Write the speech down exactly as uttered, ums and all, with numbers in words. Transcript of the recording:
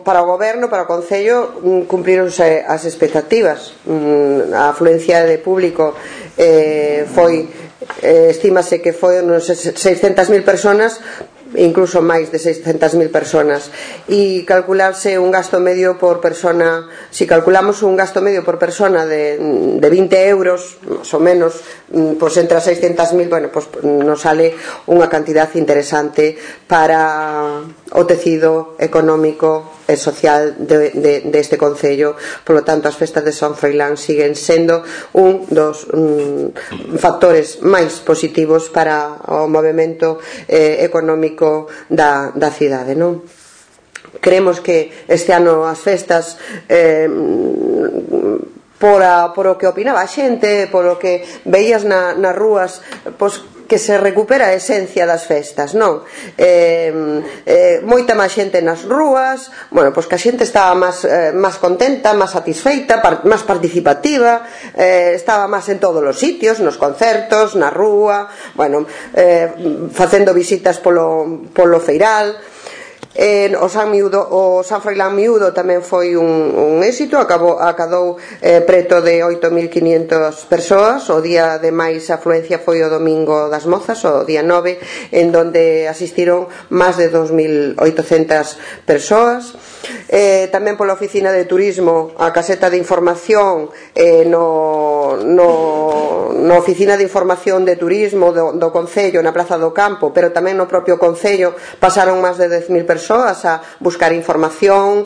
para o goberno, para o Concello, cumprironse as expectativas. A afluencia de público eh, foi, eh, estímase que foi unos seiscentas mil personas, incluso máis de seiscentas mil personas, e calcularse un gasto medio por persona, si calculamos un gasto medio por persona de, de vinte euros, máis ou menos, pois entre as seiscentas mil, bueno, pois nos sale unha cantidad interesante para o tecido económico e social de, de, de este Concello. Por lo tanto, as festas de San Froilán siguen sendo un dos um, factores máis positivos para o movemento eh, económico da, da cidade, non? Creemos que este ano as festas eh, por, a, por o que opinaba a xente, por o que veías na, nas rúas, pois que se recupera a esencia das festas, non? Eh, eh, moita máis xente nas rúas, bueno, pois que a xente estaba máis, eh, máis contenta, máis satisfeita, par, máis participativa, eh, estaba máis en todos os sitios, nos concertos, na rúa, bueno, eh, facendo visitas polo, polo feiral. Eh, o San Miúdo, o San Froilán Miúdo tamén foi un, un éxito, acabou, acadou eh, preto de oito mil quinientas persoas. O día de máis afluencia foi o domingo das Mozas, o día nove, en donde asistiron máis de dos mil oitocentas persoas. Eh, tamén pola Oficina de Turismo, a caseta de información eh, no, no, no Oficina de Información de Turismo do, do Concello na Praza do Campo, pero tamén no propio Concello pasaron máis de dez mil persoas a buscar información,